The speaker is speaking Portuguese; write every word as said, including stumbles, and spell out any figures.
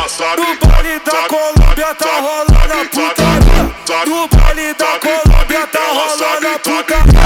No baile da Colômbia tá rolando a putaria. No baile da Colômbia tá rolando a putaria.